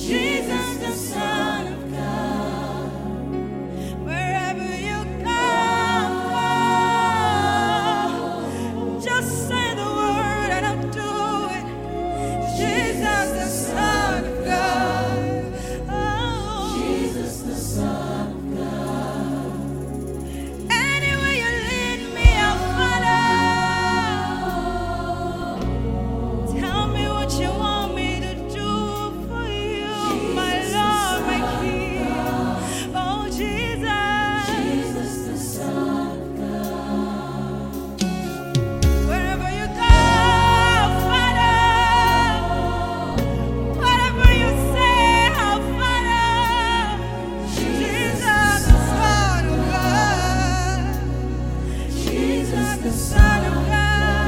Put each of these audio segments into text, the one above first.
Jesus, the Son of God. Wherever you go, just say the word and I'll do it. Jesus, the Son of God. Oh, Jesus, the Son of God. Anywhere you lead me, I'll follow. Tell me what you want me to do for you, my Lord, my King. Oh, Jesus, Jesus, the Son of God. Wherever you go, Father, whatever you say, I'll follow. Jesus, the Son of God. Jesus, the Son of God.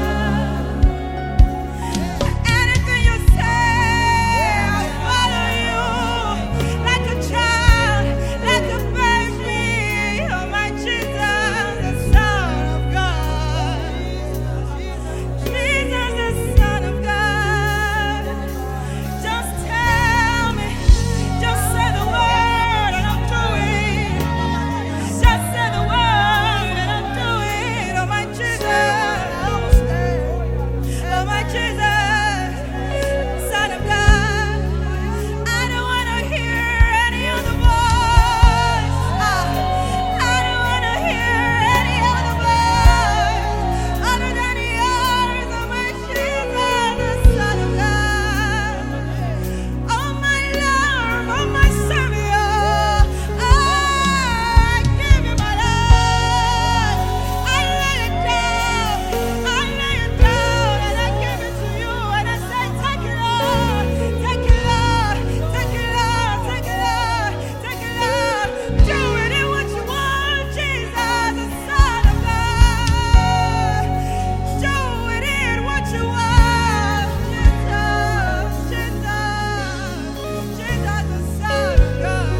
Anything you say, I'll follow you. Like a child, like a baby. Oh, my Jesus, the Son of God. Jesus, the Son of God. Just tell me, just say the word and I'll do it. Just say the word and I'll do it. Oh, my Jesus. Oh, my Jesus, Son of God. I don't want to hear any other voice. I don't want to hear any other voice other than yours. Oh, my Jesus, the Son of God. Oh, my Lord, oh, my Savior. I give you my life. I lay it down. I lay it down and I give it to you. And I say, take it, Lord. Take it, Lord. Take it, Lord. Take it, Lord. Take it, Lord. Do it in what you want, Jesus, the Son of God. Do it in what you want, Jesus. Jesus, Jesus, the Son of God.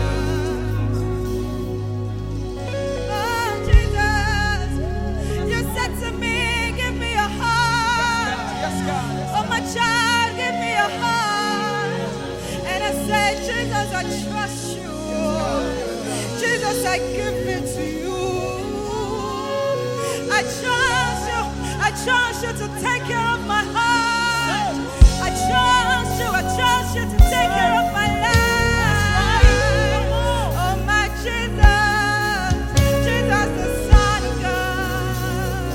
Oh, Jesus, you said to me, give me a heart. Oh, my child, give me a heart. And I said, Jesus, I trust you. Jesus, I give it to you. I trust you. I trust you to take care of my heart. I trust you. I trust you to take care of my life. Oh, my Jesus. Jesus, the Son of God.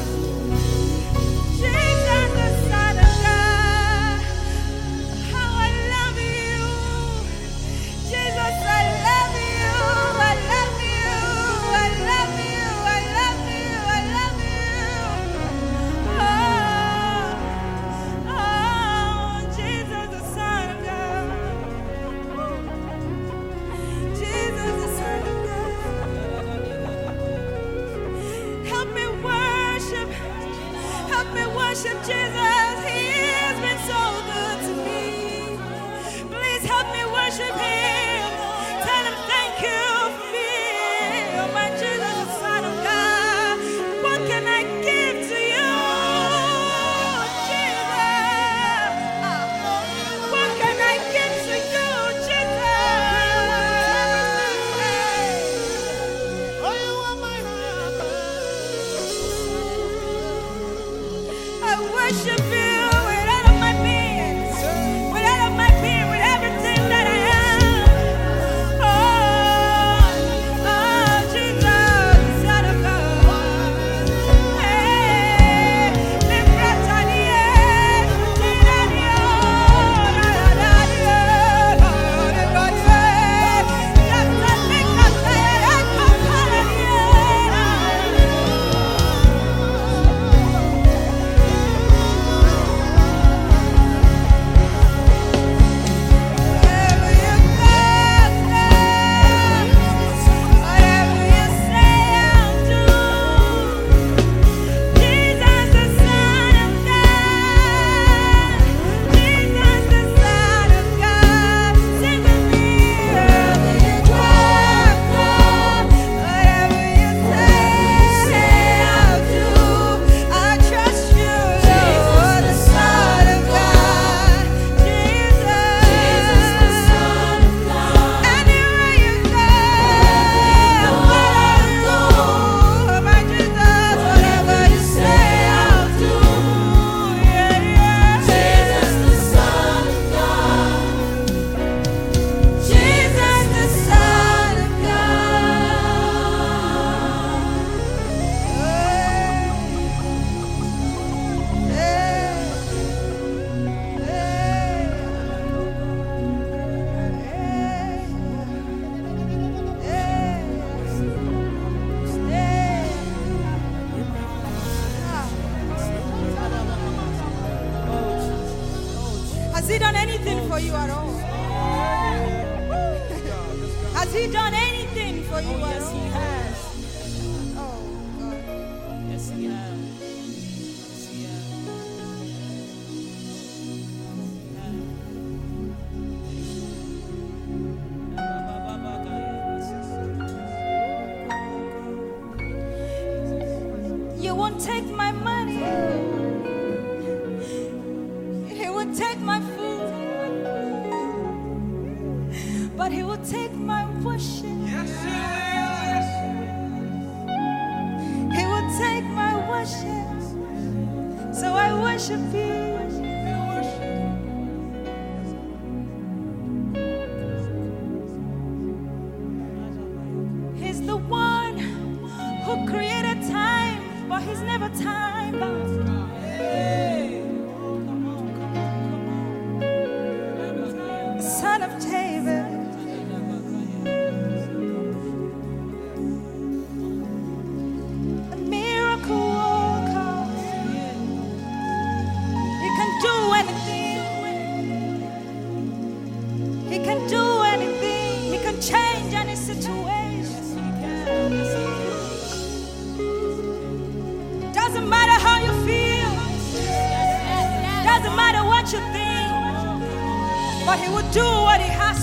Jesus, the Son of God. How I love you. Jesus, I love you. I love you. I love you. I love you. I love you. Oh, Jesus, the Son of God. Jesus, the Son of God. Help me worship. Help me worship Jesus. He has been so good to me. Please help me worship him. Tell him thank you for me. Oh, my Jesus, the Son of God. What can I give to you, Jesus? What can I give to you, Jesus? Oh, you are my I worship you with all of my being, with all of my being, with everything that I am. he done anything for you? Oh, yes, he has. Oh, God. Yes, he has. Yes, he has. You won't take my money. He will take my food. But he will take my worship. Yes, He will take my worship. So I worship you. He's the one who created time, but he's never time bound. Son of David. A miracle worker. He can do anything. He can do anything. He can change any situation. Doesn't matter how you feel. Doesn't matter what you think. But he will do what he has